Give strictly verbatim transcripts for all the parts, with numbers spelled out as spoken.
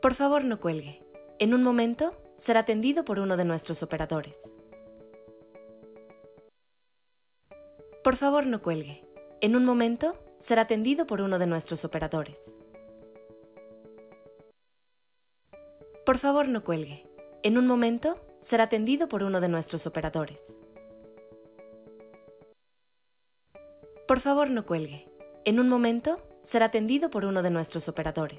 Por favor, no cuelgue. En un momento será atendido por uno de nuestros operadores. Por favor, no cuelgue. En un momento será atendido por uno de nuestros operadores. Por favor, no cuelgue. En un momento será atendido por uno de nuestros operadores. Por favor, no cuelgue. En un momento será atendido por uno de nuestros operadores.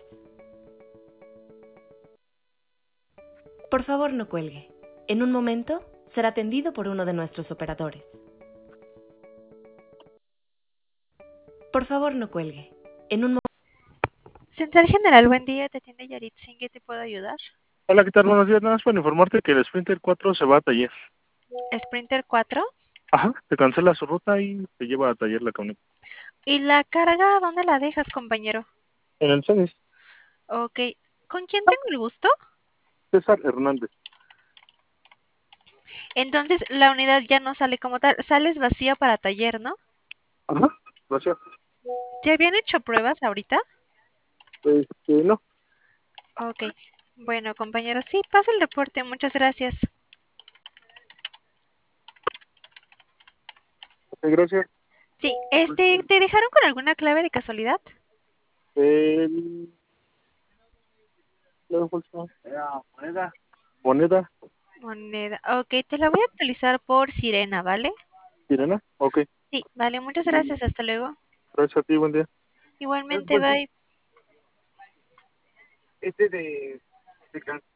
Por favor, no cuelgue. En un momento será atendido por uno de nuestros operadores. Por favor, no cuelgue. En un Central General, buen día, te atiende Yaritza, ¿en qué te puedo ayudar? Hola, ¿qué tal? Buenos días. Nada más para informarte que el Sprinter cuatro se va a taller. ¿Sprinter cuatro? Ajá, se cancela su ruta y se lleva a taller la camioneta. ¿Y la carga dónde la dejas, compañero? En el Cenis, Ok, ¿con quién tengo el gusto? César Hernández. Entonces la unidad ya no sale como tal, sales vacía para taller, ¿no? Ajá, gracias. ¿Te habían hecho pruebas ahorita? Este, no, Ok, bueno, compañero, sí, pasa el reporte, muchas gracias. ok, gracias. Sí, este, ¿te dejaron con alguna clave de casualidad? El... ¿Qué fue eso? Moneda. Moneda, Moneda, ok, te la voy a actualizar por Sirena, ¿vale? Sirena. Ok, Sí, vale, muchas gracias, hasta luego. gracias a ti, buen día. Igualmente, bye. Este de... de